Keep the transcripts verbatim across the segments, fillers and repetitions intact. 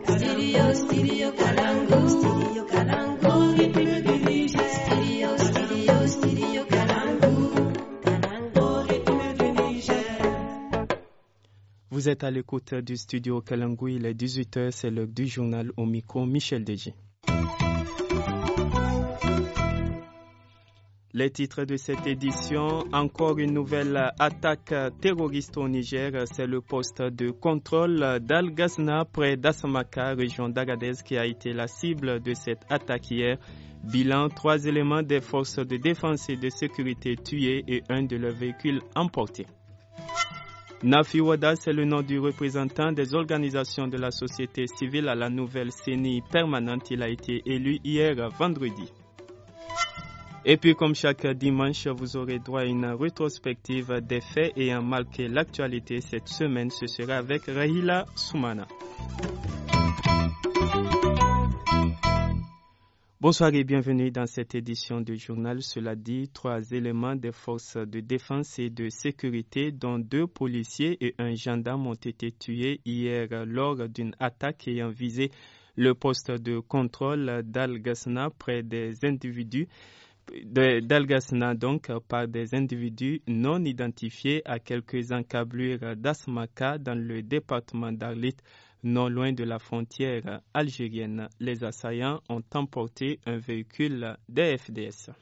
Studio, studio Kalangu. Studio Kalangu. Rythme du Niger. Studio, studio, studio Kalangu. Kalangu, rythme du Niger. Vous êtes à l'écoute du studio Kalangu, il est dix-huit heures, c'est l'heure du journal au micro, Michel Deji. Les titres de cette édition, encore une nouvelle attaque terroriste au Niger, c'est le poste de contrôle d'Al-Ghazna près d'Assamaka, région d'Agadez, qui a été la cible de cette attaque hier. Bilan, trois éléments des forces de défense et de sécurité tués et un de leurs véhicules emportés. Nafi Wada, c'est le nom du représentant des organisations de la société civile à la nouvelle C E N I permanente. Il a été élu hier vendredi. Et puis, comme chaque dimanche, vous aurez droit à une rétrospective des faits ayant marqué l'actualité cette semaine. Ce sera avec Rahila Soumana. Bonsoir et bienvenue dans cette édition du journal. Cela dit, trois éléments des forces de défense et de sécurité, dont deux policiers et un gendarme, ont été tués hier lors d'une attaque ayant visé le poste de contrôle d'Al-Ghazna près des individus. d'Al-Ghazna donc par des individus non identifiés à quelques encablures d'Asmaka dans le département d'Arlit, non loin de la frontière algérienne. Les assaillants ont emporté un véhicule des F D S.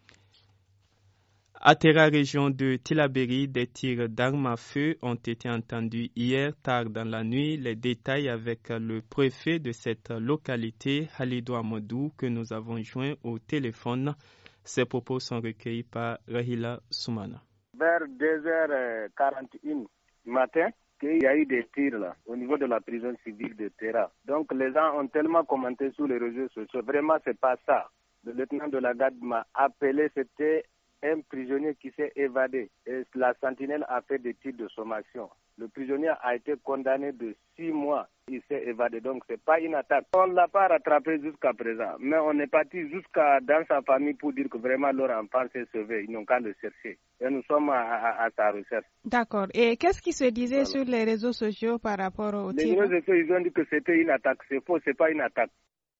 À Terra, région de Tillabéri, des tirs d'armes à feu ont été entendus hier tard dans la nuit. Les détails avec le préfet de cette localité, Halidou Amadou, que nous avons joint au téléphone. Ces propos sont recueillis par Rahila Soumana. Vers deux heures quarante et une du matin, qu'il y a eu des tirs là, au niveau de la prison civile de Terra. Donc les gens ont tellement commenté sur les réseaux sociaux. Vraiment, c'est pas ça. Le lieutenant de la garde m'a appelé, c'était un prisonnier qui s'est évadé. Et la sentinelle a fait des tirs de sommation. Le prisonnier a été condamné de six mois. Il s'est évadé, donc c'est pas une attaque. On ne l'a pas rattrapé jusqu'à présent, mais on est parti jusqu'à dans sa famille pour dire que vraiment leur enfant s'est sauvé. Ils n'ont qu'à le chercher. Et nous sommes à, à, à sa recherche. D'accord. Et qu'est-ce qui se disait voilà. sur les réseaux sociaux par rapport au tir? Les réseaux sociaux, ils ont dit que c'était une attaque. C'est faux, c'est pas une attaque.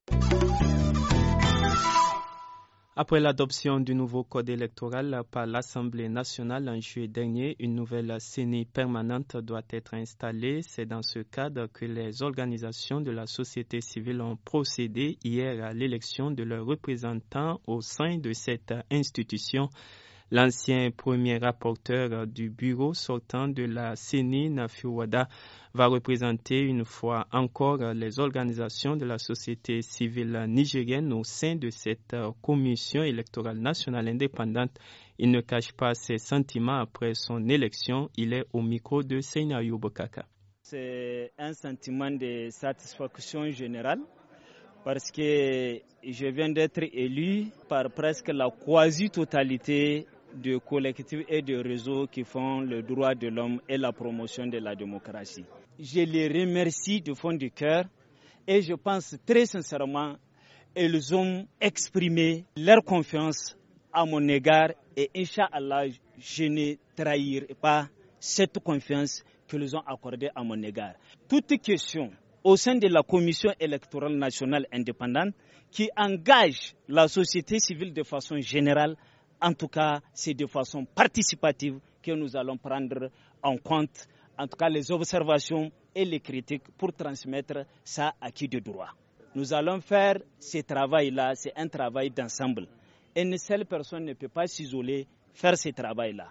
Après l'adoption du nouveau code électoral par l'Assemblée nationale en juillet dernier, une nouvelle C E N I permanente doit être installée. C'est dans ce cadre que les organisations de la société civile ont procédé hier à l'élection de leurs représentants au sein de cette institution. L'ancien premier rapporteur du bureau sortant de la C E N I, Nafi Wada, va représenter une fois encore les organisations de la société civile nigérienne au sein de cette commission électorale nationale indépendante. Il ne cache pas ses sentiments après son élection. Il est au micro de Seyna Youbokaka. C'est un sentiment de satisfaction générale parce que je viens d'être élu par presque la quasi-totalité de collectifs et de réseaux qui font le droit de l'homme et la promotion de la démocratie. Je les remercie du fond du cœur et je pense très sincèrement qu'ils ont exprimé leur confiance à mon égard et Inch'Allah, je ne trahirai pas cette confiance qu'ils ont accordée à mon égard. Toute question au sein de la Commission électorale nationale indépendante qui engage la société civile de façon générale. En tout cas, c'est de façon participative que nous allons prendre en compte, en tout cas, les observations et les critiques pour transmettre ça à qui de droit. Nous allons faire ce travail-là, c'est un travail d'ensemble. Et une seule personne ne peut pas s'isoler, faire ce travail-là.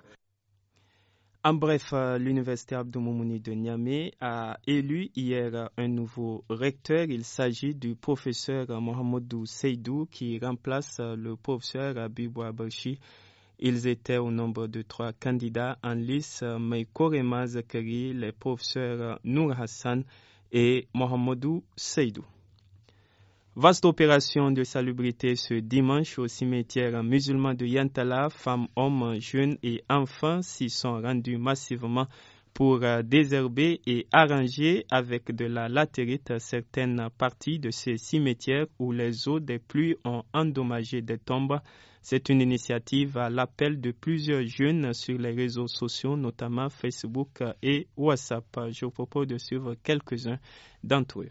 En bref, l'université Abdou Moumouni de Niamey a élu hier un nouveau recteur. Il s'agit du professeur Mohamedou Seydou qui remplace le professeur Abibou Abachi. Ils étaient au nombre de trois candidats en lice, Meïkorema Zakari, les professeurs Nour Hassan et Mohamedou Seydou. Vaste opération de salubrité ce dimanche au cimetière musulman de Yantala. Femmes, hommes, jeunes et enfants s'y sont rendus massivement pour désherber et arranger avec de la latérite certaines parties de ces cimetières où les eaux des pluies ont endommagé des tombes. C'est une initiative à l'appel de plusieurs jeunes sur les réseaux sociaux, notamment Facebook et WhatsApp. Je vous propose de suivre quelques-uns d'entre eux.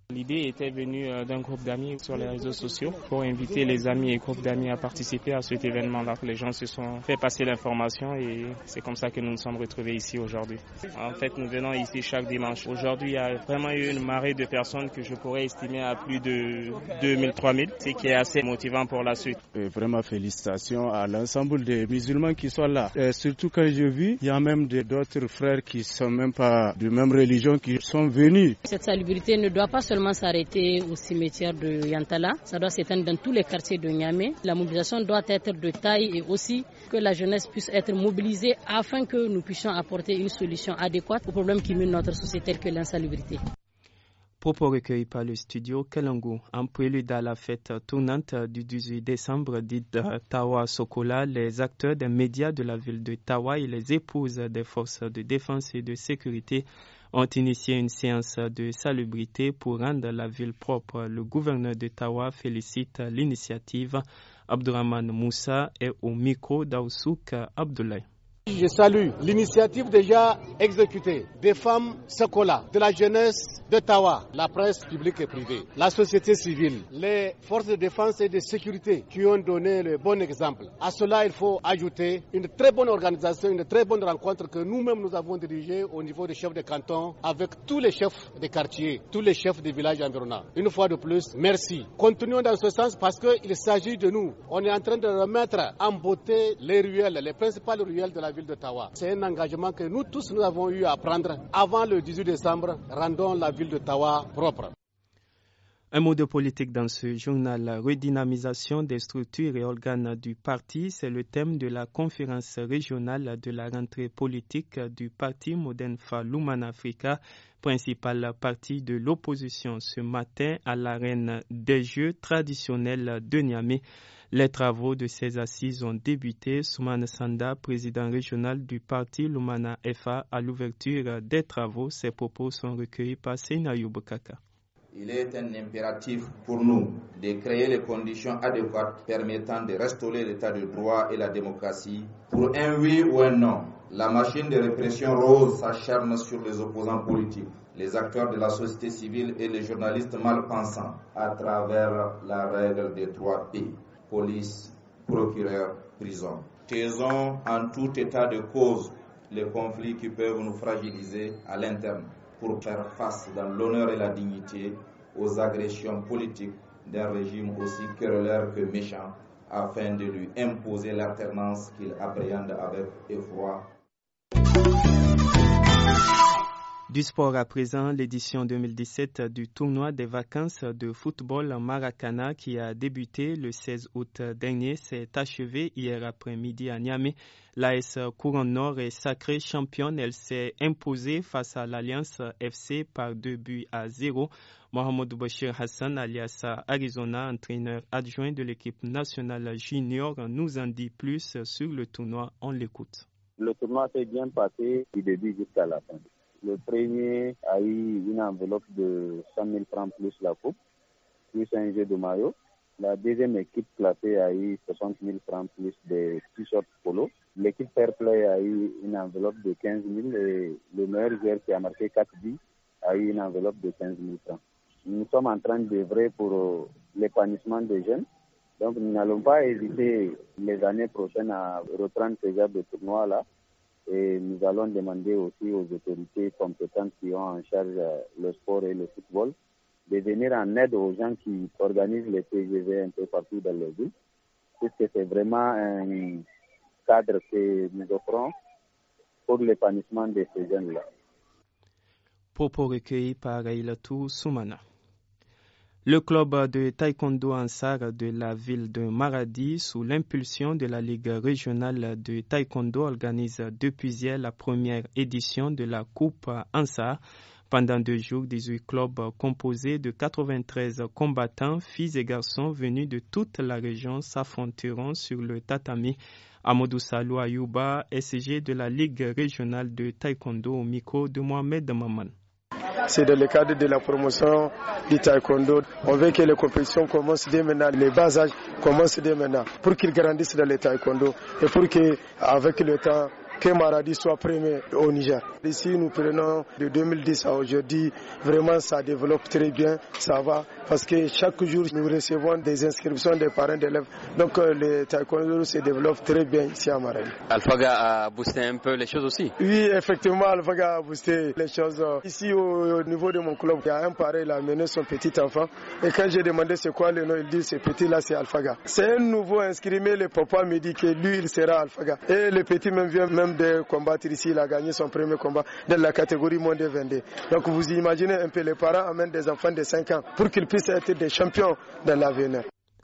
L'idée était venue d'un groupe d'amis sur les réseaux sociaux pour inviter les amis et groupes d'amis à participer à cet événement-là. Les gens se sont fait passer l'information et c'est comme ça que nous nous sommes retrouvés ici aujourd'hui. En fait, nous venons ici chaque dimanche. Aujourd'hui, il y a vraiment eu une marée de personnes que je pourrais estimer à plus de deux mille à trois mille, ce qui est assez motivant pour la suite. Et vraiment félicitations à l'ensemble des musulmans qui sont là. Et surtout quand j'ai vu, il y a même d'autres frères qui ne sont même pas de même religion qui sont venus. Cette salubrité ne doit pas seulement s'arrêter au cimetière de Yantala, ça doit s'étendre dans tous les quartiers de Niamey. La mobilisation doit être de taille et aussi que la jeunesse puisse être mobilisée afin que nous puissions apporter une solution adéquate aux problèmes qui minent notre société tels que l'insalubrité. Propos recueillis par le studio Kalangu. En prélude à la fête tournante du dix-huit décembre dite Tawa Sokola, les acteurs des médias de la ville de Tawa et les épouses des forces de défense et de sécurité ont initié une séance de salubrité pour rendre la ville propre. Le gouverneur de Tawa félicite l'initiative. Abdurrahman Moussa est au micro d'Aoussouk Abdoulaye. Je salue l'initiative déjà exécutée des femmes Sokola, de la jeunesse de Tawa, la presse publique et privée, la société civile, les forces de défense et de sécurité qui ont donné le bon exemple. À cela, il faut ajouter une très bonne organisation, une très bonne rencontre que nous-mêmes nous avons dirigée au niveau des chefs de canton avec tous les chefs de quartier, tous les chefs des villages environnants. Une fois de plus, merci. Continuons dans ce sens parce qu'il s'agit de nous. On est en train de remettre en beauté les ruelles, les principales ruelles de la ville de Tawa. C'est un engagement que nous tous nous avons eu à prendre avant le dix-huit décembre. Rendons la ville de Tawa propre. Un mot de politique dans ce journal, la redynamisation des structures et organes du parti, c'est le thème de la conférence régionale de la rentrée politique du parti Modenfa Lumana Africa, principal parti de l'opposition ce matin à l'arène des Jeux traditionnels de Niamey. Les travaux de ces assises ont débuté. Soumane Sanda, président régional du parti Lumana F A, à l'ouverture des travaux. Ces propos sont recueillis par Seyna Youbokaka. Il est un impératif pour nous de créer les conditions adéquates permettant de restaurer l'état de droit et la démocratie. Pour un oui ou un non, la machine de répression rose s'acharne sur les opposants politiques, les acteurs de la société civile et les journalistes mal pensants à travers la règle des trois P. Police, procureur, prison. Taisons en tout état de cause les conflits qui peuvent nous fragiliser à l'interne pour faire face dans l'honneur et la dignité aux agressions politiques d'un régime aussi querelleur que méchant afin de lui imposer l'alternance qu'il appréhende avec effroi. Du sport à présent, l'édition deux mille dix-sept du tournoi des vacances de football Maracana qui a débuté le seize août dernier s'est achevé hier après-midi à Niamey. L'A S Couronne Nord est sacrée championne. Elle s'est imposée face à l'Alliance F C par deux buts à zéro. Mohamed Bachir Hassan, alias Arizona, entraîneur adjoint de l'équipe nationale junior, nous en dit plus sur le tournoi. On l'écoute. Le tournoi s'est bien passé du début jusqu'à la fin. Le premier a eu une enveloppe de cent mille francs plus la coupe, plus un jeu de maillot. La deuxième équipe classée a eu soixante mille francs plus des t-shirts polo. L'équipe Fair Play a eu une enveloppe de quinze mille et le meilleur joueur qui a marqué quatre buts a eu une enveloppe de quinze mille francs. Nous sommes en train d'œuvrer pour l'épanouissement des jeunes. Donc nous n'allons pas hésiter les années prochaines à reprendre ce genre de tournoi-là. Et nous allons demander aussi aux autorités compétentes qui ont en charge le sport et le football de venir en aide aux gens qui organisent les T G V un peu partout dans les villes, puisque c'est vraiment un cadre que nous offrons pour l'épanouissement de ces jeunes-là. Propos recueillis par Aïlatou Soumana. Le club de taekwondo Ansar de la ville de Maradi, sous l'impulsion de la Ligue régionale de taekwondo, organise depuis hier la première édition de la Coupe Ansar. Pendant deux jours, dix-huit clubs composés de quatre-vingt-treize combattants, filles et garçons venus de toute la région s'affronteront sur le tatami. Amadou Salou Ayouba, S G de la Ligue régionale de taekwondo, au micro de Mohamed Maman. C'est dans le cadre de la promotion du taekwondo. On veut que les compétitions commencent dès maintenant, les bas âges commencent dès maintenant, pour qu'ils grandissent dans le taekwondo et pour qu'avec le temps, que Maradi soit premier au Niger. Ici, nous prenons de deux mille dix à aujourd'hui, vraiment ça développe très bien, ça va, parce que chaque jour nous recevons des inscriptions des parents d'élèves. Donc le taekwondo se développe très bien ici à Maradi. Alphaga a boosté un peu les choses aussi. Oui, effectivement, Alphaga a boosté les choses. Ici, au, au niveau de mon club, il y a un parent, il a amené son petit enfant. Et quand j'ai demandé c'est quoi le nom, il dit ce petit-là, c'est Alphaga. C'est un nouveau inscrit, mais le papa me dit que lui, il sera Alphaga. Et le petit même vient même de combattre ici, il a gagné son premier combat dans la catégorie moins de vingt-deux. Donc vous imaginez un peu, les parents amènent des enfants de cinq ans pour qu'ils puissent être des champions dans l'avenir.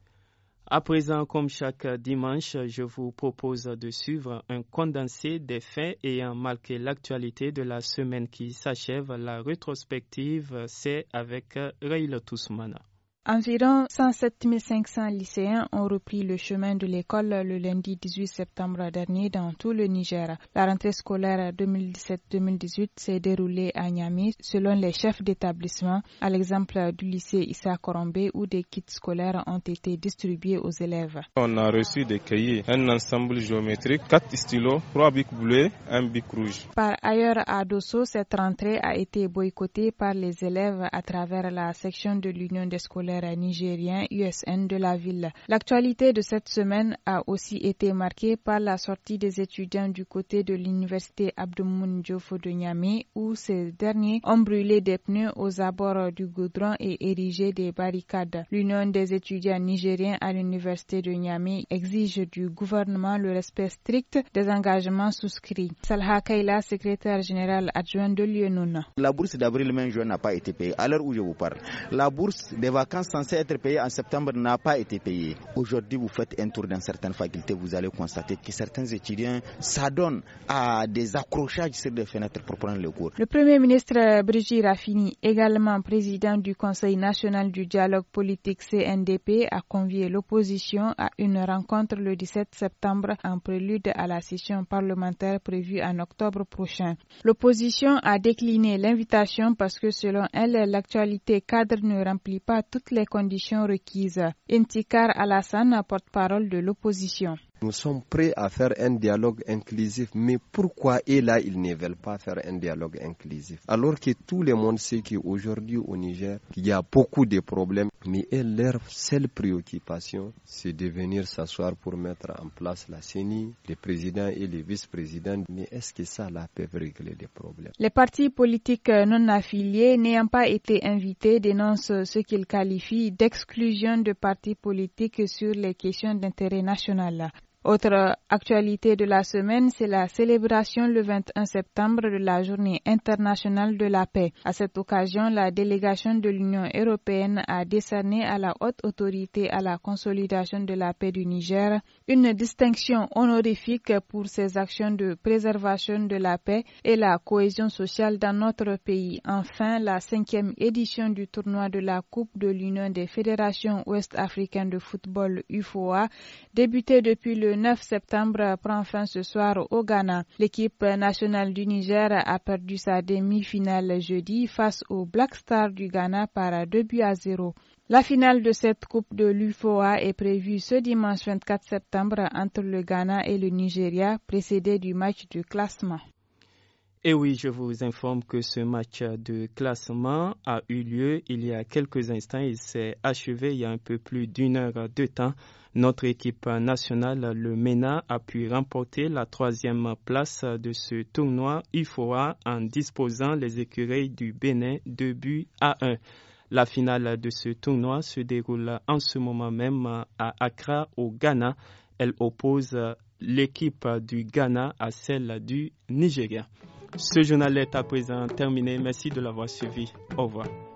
À présent, comme chaque dimanche, je vous propose de suivre un condensé des faits ayant marqué l'actualité de la semaine qui s'achève. La rétrospective, c'est avec Raïla Tousmana. Environ cent sept mille cinq cents lycéens ont repris le chemin de l'école le lundi dix-huit septembre dernier dans tout le Niger. La rentrée scolaire deux mille dix-sept deux mille dix-huit s'est déroulée à Niamey selon les chefs d'établissement, à l'exemple du lycée Issa Korombe où des kits scolaires ont été distribués aux élèves. On a reçu des cahiers, un ensemble géométrique, quatre stylos, trois bics bleus, un bic rouge. Par ailleurs, à Dosso, cette rentrée a été boycottée par les élèves à travers la section de l'Union des scolaires nigérien U S N de la ville. L'actualité de cette semaine a aussi été marquée par la sortie des étudiants du côté de l'université Abdoumouni Diofo de Niamey où ces derniers ont brûlé des pneus aux abords du goudron et érigé des barricades. L'Union des étudiants nigériens à l'université de Niamey exige du gouvernement le respect strict des engagements souscrits. Salha Kaila, secrétaire général adjoint de l'U N O N. La bourse d'avril-mai-juin n'a pas été payée à l'heure où je vous parle. La bourse des vacances censée être payée en septembre n'a pas été payée. Aujourd'hui, vous faites un tour dans certaines facultés, vous allez constater que certains étudiants s'adonnent à des accrochages sur des fenêtres pour prendre le cours. Le Premier ministre Brigitte Raffini, également président du Conseil national du dialogue politique C N D P, a convié l'opposition à une rencontre le dix-sept septembre en prélude à la session parlementaire prévue en octobre prochain. L'opposition a décliné l'invitation parce que selon elle, l'actualité cadre ne remplit pas toutes les conditions requises. Intikar Alassane, porte-parole de l'opposition. Nous sommes prêts à faire un dialogue inclusif, mais pourquoi et là ils ne veulent pas faire un dialogue inclusif? Alors que tout le monde sait qu'aujourd'hui au Niger, il y a beaucoup de problèmes, mais leur seule préoccupation, c'est de venir s'asseoir pour mettre en place la C E N I, les présidents et les vice-présidents. Mais est-ce que ça là peut régler les problèmes? Les partis politiques non affiliés n'ayant pas été invités dénoncent ce qu'ils qualifient d'exclusion de partis politiques sur les questions d'intérêt national. Autre actualité de la semaine, c'est la célébration le vingt et un septembre de la Journée internationale de la paix. À cette occasion, la délégation de l'Union européenne a décerné à la haute autorité à la consolidation de la paix du Niger une distinction honorifique pour ses actions de préservation de la paix et la cohésion sociale dans notre pays. Enfin, la cinquième édition du tournoi de la Coupe de l'Union des fédérations ouest-africaines de football U F O A, débuté depuis le neuf septembre, prend fin ce soir au Ghana. L'équipe nationale du Niger a perdu sa demi-finale jeudi face aux Black Stars du Ghana par deux buts à zéro. La finale de cette Coupe de l'U F O A est prévue ce dimanche vingt-quatre septembre entre le Ghana et le Nigeria, précédé du match de classement. Et oui, je vous informe que ce match de classement a eu lieu il y a quelques instants. Il s'est achevé il y a un peu plus d'une heure de temps. Notre équipe nationale, le MENA, a pu remporter la troisième place de ce tournoi U F O A en disposant les écureuils du Bénin deux buts à un. La finale de ce tournoi se déroule en ce moment même à Accra, au Ghana. Elle oppose l'équipe du Ghana à celle du Nigeria. Ce journal est à présent terminé. Merci de l'avoir suivi. Au revoir.